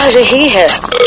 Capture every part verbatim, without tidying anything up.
आ रही है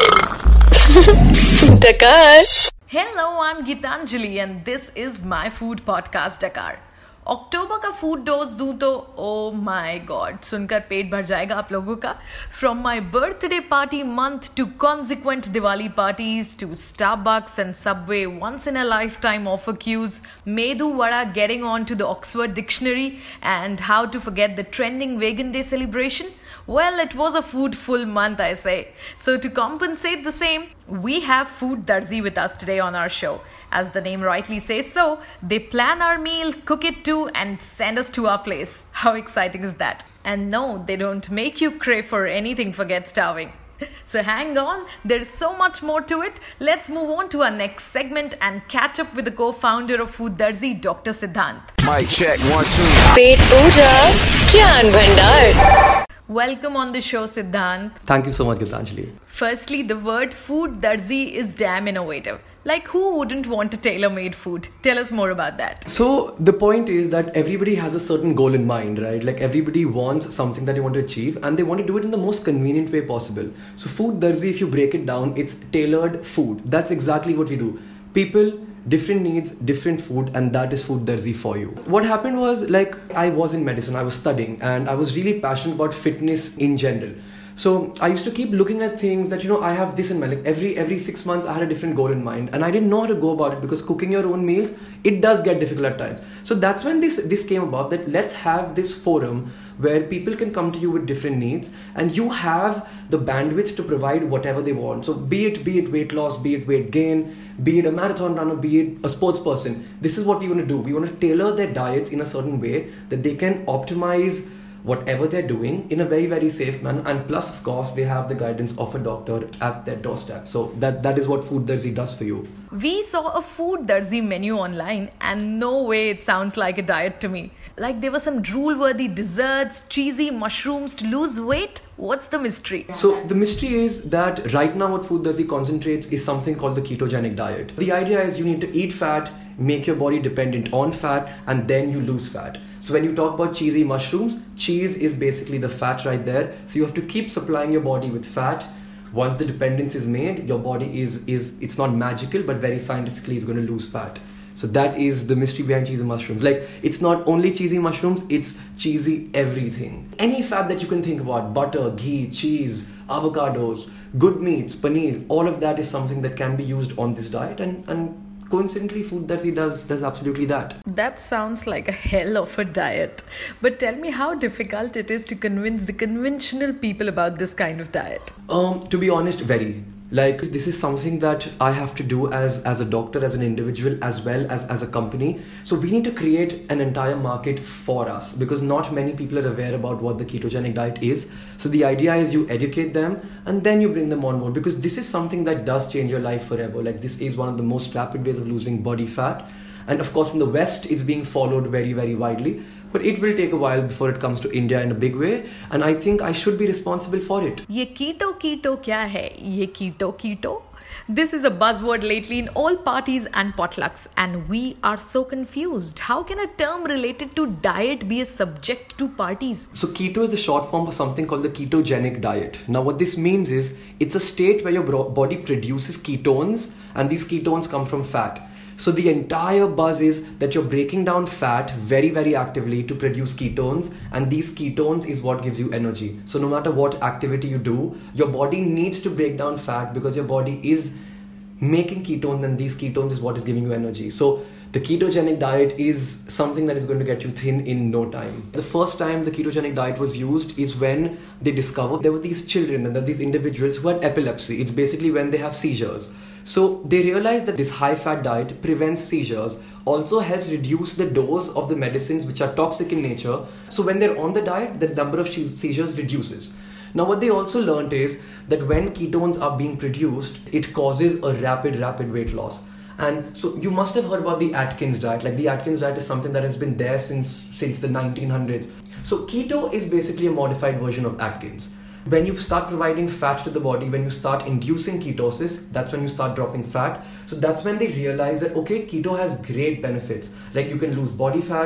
डकार। Hello, I'm Gitanjali and this is my food podcast डकार। अक्टूबर का फूड डोज दूं तो ओ माय गॉड सुनकर पेट भर जाएगा आप लोगों का। From my birthday party month to consequent Diwali parties to Starbucks and Subway once in a lifetime offer queues, Medu Vada getting on to the Oxford Dictionary, and how to forget the trending Vegan Day celebration. Well, it was a food-full month, I say. So to compensate the same, we have Food Darzi with us today on our show. As the name rightly says so, they plan our meal, cook it too, and send us to our place. How exciting is that? And no, they don't make you crave for anything for get starving. So hang on, there's so much more to it. Let's move on to our next segment and catch up with the co-founder of Food Darzi, Doctor Siddhant. Mic check, one, two. पेट पूजा ज्ञान भंडार। Welcome on the show, Siddhant. Thank you so much, Gitanjali. Firstly, the word Food Darzi is damn innovative. Like, who wouldn't want a tailor-made food? Tell us more about that. So the point is that everybody has a certain goal in mind, right? Like everybody wants something that they want to achieve and they want to do it in the most convenient way possible. So Food Darzi, if you break it down, it's tailored food. That's exactly what we do. People, different needs, different food, and that is Food Darzi for you. What happened was, like, I was in medicine, I was studying, and I was really passionate about fitness in general. So I used to keep looking at things that, you know, I have this in my life. Every every six months I had a different goal in mind, and I didn't know how to go about it because cooking your own meals, it does get difficult at times. So that's when this this came about, that let's have this forum where people can come to you with different needs and you have the bandwidth to provide whatever they want. So be it be it weight loss, be it weight gain, be it a marathon runner, be it a sports person, this is what we want to do. We want to tailor their diets in a certain way that they can optimize whatever they're doing in a very, very safe manner. And plus, of course, they have the guidance of a doctor at their doorstep. So that, that is what Food Darzi does for you. We saw a Food Darzi menu online and no way it sounds like a diet to me. Like there were some drool-worthy desserts, cheesy mushrooms to lose weight. What's the mystery? So the mystery is that right now what Food Darzi concentrates is something called the ketogenic diet. The idea is you need to eat fat, make your body dependent on fat, and then you lose fat. So when you talk about cheesy mushrooms, cheese is basically the fat right there. So you have to keep supplying your body with fat. Once the dependence is made, your body is, is it's not magical, but very scientifically it's going to lose fat. So that is the mystery behind cheesy mushrooms. Like, it's not only cheesy mushrooms, it's cheesy everything. Any fat that you can think about, butter, ghee, cheese, avocados, good meats, paneer, all of that is something that can be used on this diet, and, and coincidentally, Food Darzi does does absolutely that. That sounds like a hell of a diet. But tell me how difficult it is to convince the conventional people about this kind of diet. Um, to be honest, very. Like, this is something that I have to do as, as a doctor, as an individual, as well as as a company. So we need to create an entire market for us because not many people are aware about what the ketogenic diet is. So the idea is you educate them and then you bring them on board, because this is something that does change your life forever. Like, this is one of the most rapid ways of losing body fat. And of course, in the West, it's being followed very, very widely. But it will take a while before it comes to India in a big way. And I think I should be responsible for it. ये keto keto क्या है? ये keto keto? This is a buzzword lately in all parties and potlucks. And we are so confused. How can a term related to diet be a subject to parties? So keto is the short form of something called the ketogenic diet. Now what this means is it's a state where your body produces ketones, and these ketones come from fat. So the entire buzz is that you're breaking down fat very, very actively to produce ketones, and these ketones is what gives you energy. So no matter what activity you do, your body needs to break down fat because your body is making ketones, and these ketones is what is giving you energy. So the ketogenic diet is something that is going to get you thin in no time. The first time the ketogenic diet was used is when they discovered there were these children and there were these individuals who had epilepsy. It's basically when they have seizures. So they realized that this high-fat diet prevents seizures, also helps reduce the dose of the medicines which are toxic in nature. So when they're on the diet, the number of seizures reduces. Now what they also learned is that when ketones are being produced, it causes a rapid, rapid weight loss. And so you must have heard about the Atkins diet. Like, the Atkins diet is something that has been there since, since the nineteen hundreds. So keto is basically a modified version of Atkins. When you start providing fat to the body, when you start inducing ketosis, that's when you start dropping fat. So that's when they realize that, okay, keto has great benefits. Like, you can lose body fat,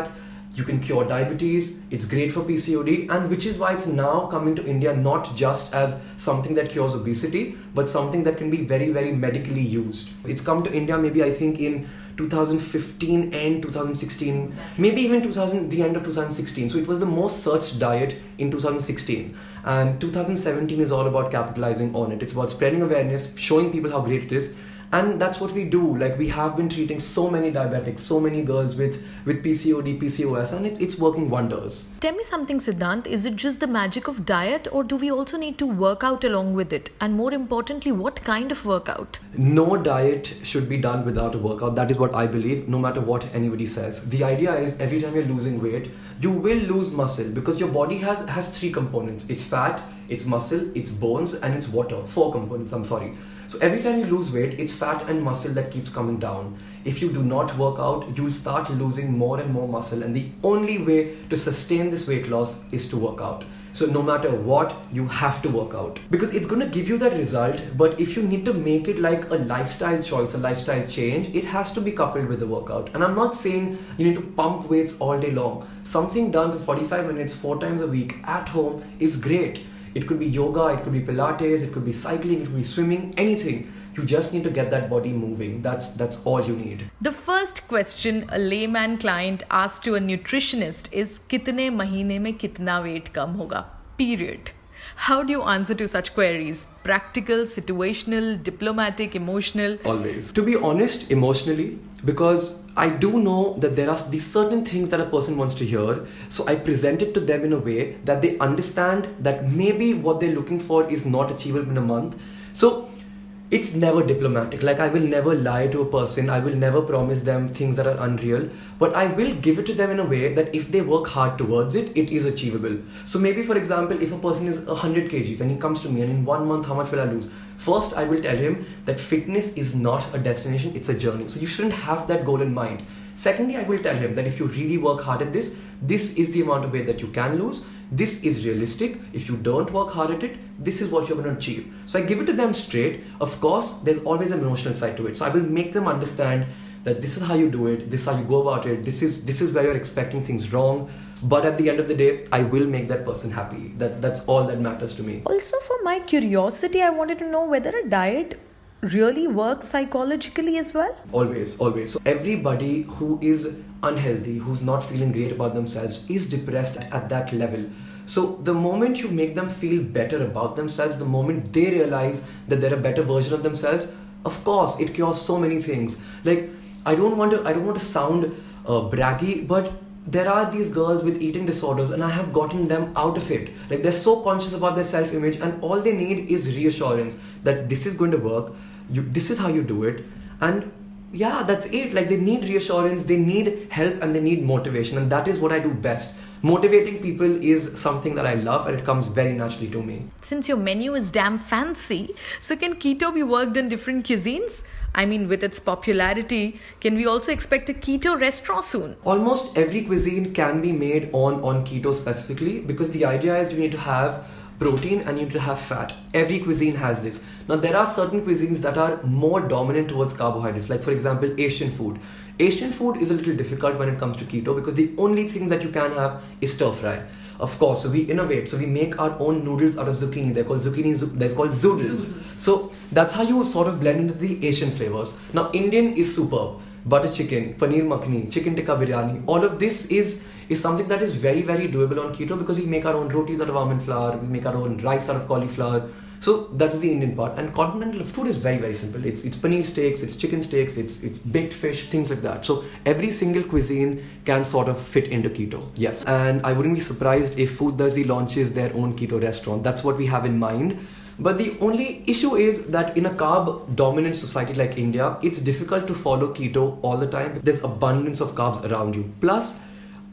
You can cure diabetes, it's great for P C O D, and which is why it's now coming to India not just as something that cures obesity, but something that can be very, very medically used. It's come to India maybe I think in two thousand fifteen and two thousand sixteen, maybe even two thousand, the end of two thousand sixteen. So it was the most searched diet in two thousand sixteen. And two thousand seventeen is all about capitalizing on it. It's about spreading awareness, showing people how great it is. And that's what we do. Like, we have been treating so many diabetics, so many girls with, with P C O D, P C O S, and it, it's working wonders. Tell me something, Siddhant. Is it just the magic of diet, or do we also need to work out along with it? And more importantly, what kind of workout? No diet should be done without a workout. That is what I believe, no matter what anybody says. The idea is every time you're losing weight, you will lose muscle because your body has, has three components. It's fat, it's muscle, it's bones, and it's water. Four components, I'm sorry. So every time you lose weight, it's fat and muscle that keeps coming down. If you do not work out, you'll start losing more and more muscle, and the only way to sustain this weight loss is to work out. So no matter what, you have to work out because it's going to give you that result. But if you need to make it like a lifestyle choice, a lifestyle change, it has to be coupled with the workout. And I'm not saying you need to pump weights all day long. Something done for forty-five minutes, four times a week at home is great. It could be yoga, it could be Pilates, it could be cycling, it could be swimming, anything. You just need to get that body moving. That's that's all you need. The first question a layman client asks to a nutritionist is कितने महीने में कितना weight कम होगा? Period. How do you answer to such queries? Practical, situational, diplomatic, emotional? Always. To be honest, emotionally, because I do know that there are these certain things that a person wants to hear. So I present it to them in a way that they understand that maybe what they're looking for is not achievable in a month. So it's never diplomatic. Like, I will never lie to a person. I will never promise them things that are unreal. But I will give it to them in a way that if they work hard towards it, it is achievable. So maybe, for example, if a person is one hundred kilograms and he comes to me and in one month, how much will I lose? First, I will tell him that fitness is not a destination, it's a journey. So you shouldn't have that goal in mind. Secondly, I will tell him that if you really work hard at this, this is the amount of weight that you can lose. This is realistic. If you don't work hard at it, this is what you're going to achieve. So I give it to them straight. Of course, there's always an emotional side to it. So I will make them understand that this is how you do it, this is how you go about it, this is this is where you're expecting things wrong. But at the end of the day, I will make that person happy. That That's all that matters to me. Also, for my curiosity, I wanted to know whether a diet really works psychologically as well? Always, always. So everybody who is unhealthy, who's not feeling great about themselves, is depressed at that level. So the moment you make them feel better about themselves, the moment they realize that they're a better version of themselves, of course, it cures so many things. Like, I don't want to, I don't want to sound uh, braggy, but there are these girls with eating disorders and I have gotten them out of it. Like, they're so conscious about their self-image and all they need is reassurance that this is going to work. You, this is how you do it. And yeah, that's it. Like, they need reassurance, they need help, and they need motivation. And that is what I do best. Motivating people is something that I love and it comes very naturally to me. Since your menu is damn fancy, so can keto be worked in different cuisines? I mean, with its popularity, can we also expect a keto restaurant soon? Almost every cuisine can be made on, on keto specifically, because the idea is you need to have protein and you need to have fat. Every cuisine has this. Now, there are certain cuisines that are more dominant towards carbohydrates, like for example, Asian food. Asian food is a little difficult when it comes to keto because the only thing that you can have is stir fry. Of course, so we innovate. So we make our own noodles out of zucchini. They're called zucchini. They're called zoodles. So that's how you sort of blend into the Asian flavors. Now, Indian is superb. Butter chicken, paneer makhani, chicken tikka biryani. All of this is is something that is very, very doable on keto because we make our own rotis out of almond flour. We make our own rice out of cauliflower. So that's the Indian part. And continental food is very, very simple. It's it's paneer steaks, it's chicken steaks, it's it's baked fish, things like that. So every single cuisine can sort of fit into keto. Yes. And I wouldn't be surprised if Food Darzi launches their own keto restaurant. That's what we have in mind. But the only issue is that in a carb-dominant society like India, it's difficult to follow keto all the time. There's abundance of carbs around you. Plus,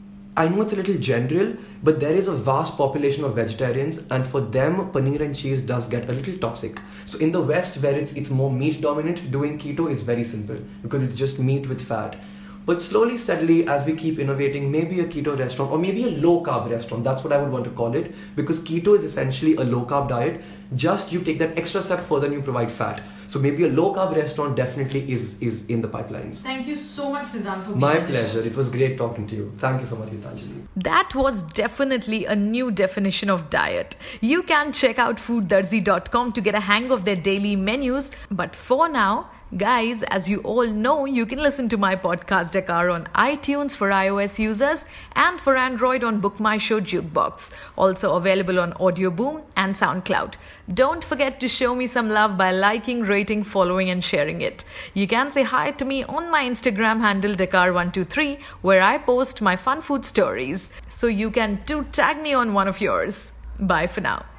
I know it's a little general, but there is a vast population of vegetarians, and for them, paneer and cheese does get a little toxic. So in the West, where it's it's more meat-dominant, doing keto is very simple because it's just meat with fat. But slowly, steadily, as we keep innovating, maybe a keto restaurant or maybe a low carb restaurant. That's what I would want to call it, because keto is essentially a low carb diet. Just you take that extra step further and you provide fat. So maybe a low carb restaurant definitely is is in the pipelines. Thank you so much, Siddhant, for being My on the pleasure. show. It was great talking to you. Thank you so much, Gitanjali. That was definitely a new definition of diet. You can check out food darzi dot com to get a hang of their daily menus. But for now, guys, as you all know, you can listen to my podcast Dakar on iTunes for iOS users and for Android on Book My Show Jukebox. Also available on Audio Boom and SoundCloud. Don't forget to show me some love by liking, rating, following and sharing it. You can say hi to me on my Instagram handle Dakar one two three, where I post my fun food stories. So you can too tag me on one of yours. Bye for now.